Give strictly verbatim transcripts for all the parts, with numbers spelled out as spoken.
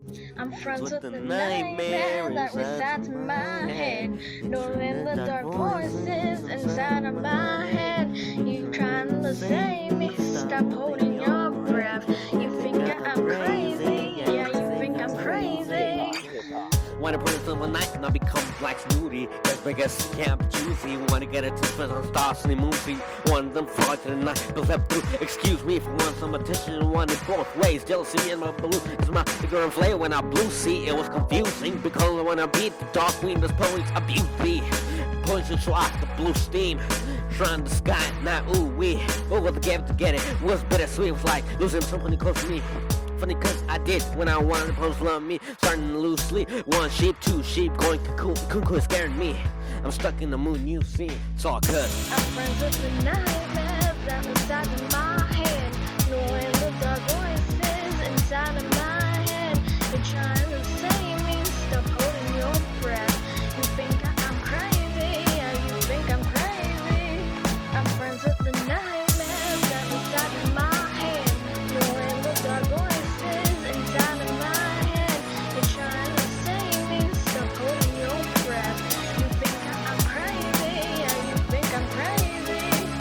I'm friends with the nightmare that resides in my head, knowing the dark voices inside of my head. You trying to save me, stop holding your breath. You think I'm crazy, yeah, you think I'm crazy. Wanna put it one night and I become Black Snooty. Guess biggest camp juicy. Wanna get a two on stars in the movie. One of them fly to the night, goes up through. Excuse me if you want some attention. Want it both ways. Jealousy in my blue is my ignorant flavor. When I blue see, it was confusing because when I beat the dark queen, this police abuse me. Poison swap the blue steam. Trying the sky, not ooh wee. Over the gap to get it was bittersweet. It was like losing somebody close to me. Funny cause I did when I wanted to post love me. Starting to lose sleep. One sheep, two sheep, going cuckoo, cuckoo scaring me. I'm stuck in the moon, you see. It's all good. I'm friends with the nightmare that resides in my head, knowing the dark voices inside of my head. You're trying to save me, stop holding your breath. You think I'm crazy, yeah, you think I'm crazy. I'm friends with the nightmare that resides in my head, knowing the dark voices inside of my head. You're trying to save me, stop holding your breath. You think I'm crazy, yeah, you think I'm crazy.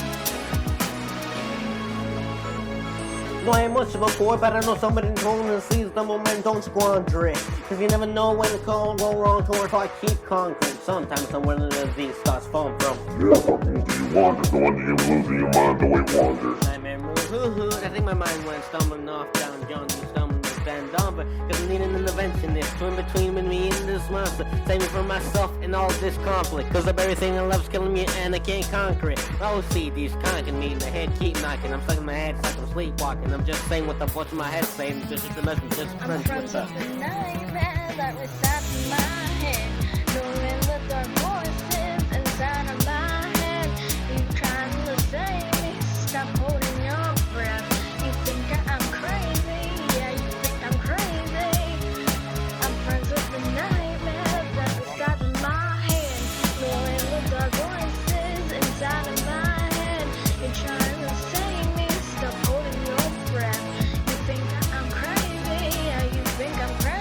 No, I ain't much of a boy, but I know somebody going to seize the moment, don't squander it. Cause you never know when it's gonna go wrong towards so I keep conquering. Sometimes I'm one of the these starts falling from. Yeah, what move do you wander? No wonder you're losing your mind the way it wanders. Nightmare moves, hoo hoo. I think my mind went stumbling off down John, stumbling to stand on, but cause I need an interventionist. Twin between me and this monster. Save me from myself and all this conflict. Cause of everything I love's killing me and I can't conquer it. Oh, see, these conquering me, the head keep knocking. I'm stuck in my head, it's like I'm sleepwalking. I'm just saying what the voice in my head saying. This is the message, just I'm friends friends with with us. the nightmare that resides in my head, knowing the dark voices inside of my head. You trying to save me, stop holding your breath. You think I'm crazy, yeah, you think I'm crazy. I'm friends with the nightmare that resides in my head, knowing the dark voices inside of my head. You're trying to save me, stop holding your breath. You think I'm crazy, yeah, you think I'm crazy.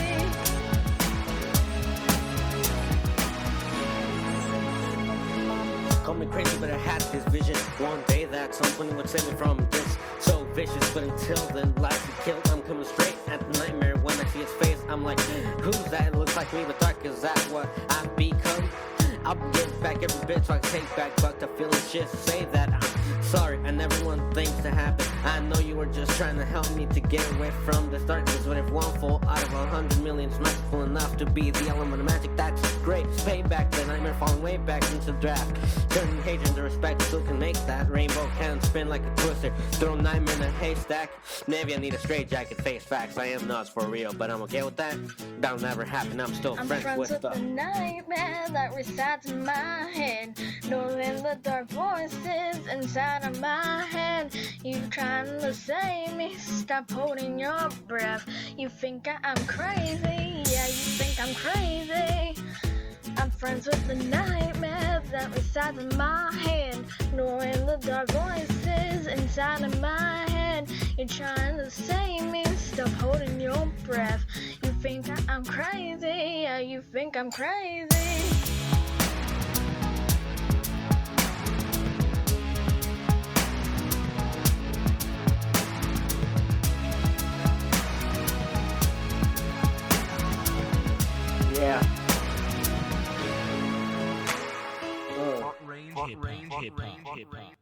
Call me crazy, but I had this vision one day that someone would save me from this. So vicious, but until then, life is killed. I'm coming straight at the nightmare. When I see his face, I'm like, who's that? It looks like me, but dark. Is that what I've become? I'll give back every bit so I can take back, but the feeling just say that I'm sorry. I never want things to happen. I know you were just trying to help me to get away from this darkness. But if one fall out of a hundred million is magical enough to be the element of magic, that's great. It's payback, the nightmare falling way back into the draft. Turning hatred into respect, still can make that rainbow can spin like a twister. Throw nightmare in a haystack. Maybe I need a straight jacket, face facts. I am nuts for real, but I'm okay with that. That'll never happen. I'm still I'm friends, friends with with the. the nightmare that resides in my head, knowing the dark voices inside of my head. You trying to save me, stop holding your breath. You think I'm crazy, yeah, you think I'm crazy. I'm friends with the nightmare that resides in my head, knowing the dark voices inside of my head. You're trying to save me, stop holding your breath. You think I'm crazy, yeah, you think I'm crazy. Yeah. Hot range hip hop.